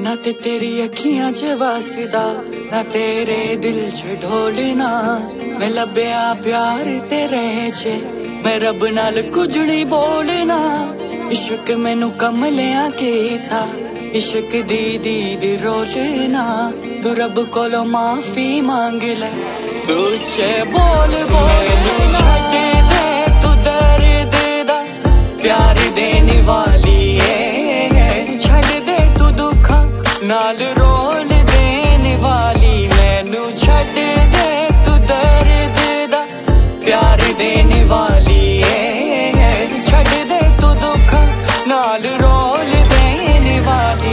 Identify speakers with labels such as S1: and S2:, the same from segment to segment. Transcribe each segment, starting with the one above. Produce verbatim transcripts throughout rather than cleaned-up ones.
S1: ना ते तेरी अखियां च वासदा, ना तेरे दिल च ढोलना। मैं लभ्या प्यार तेरे च, मैं रब नाल कुछ नहीं बोलना। इश्क मैनू कमलियां कीता, इश्क दी दीद रोलना। तू रब कोलो माफी मांग ले, तू चे बोल बोल छड्ड दे। तू दर्द दा प्यार देने वाली है, छड्ड दे तू दुखा नाल रोल देने वाली। मैनू छड्ड दे तू दर्द दा प्यार देने वाली है, छड्ड दे तू दुखा नाल रोल देने वाली।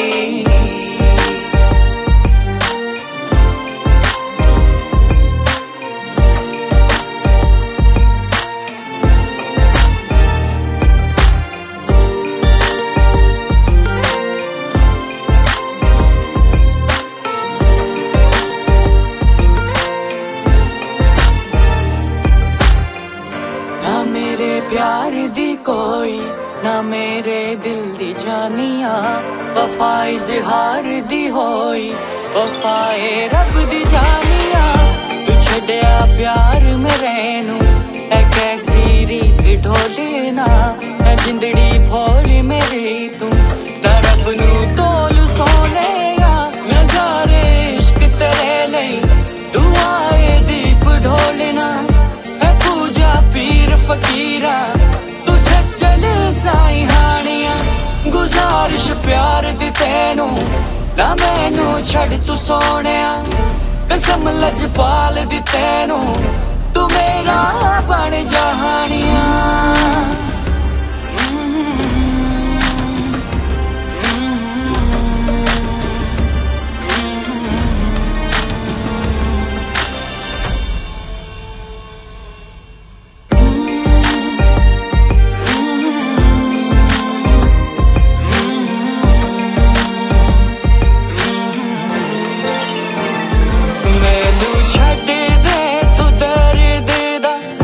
S1: ना मेरे प्यार दी कोई, ना मेरे दिल दी जानिया। वफा इजहार दी होई, वफाए रब दी जानिया। तू छड्या प्यार मेरे नू, ऐ कैसी रीत ढोलना। ऐ जिंदड़ी भोली मेरी तू, ना रब नू तोल सोने। नज़ारे इश्क तेरे लई, दुआए दीप ढोलना। ऐ पूजा पीर फकीरा, तू सच्चल साई हानिया। गुजारिश प्यार दी तेनू, ना मैनू छड़ तू सोनिया। कसम लजपाल दी तेनू, तू मेरा बन जहानिया।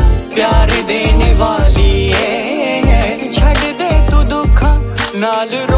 S1: प्यार देने वाली है, छड्ड दे तू दुखा नाल।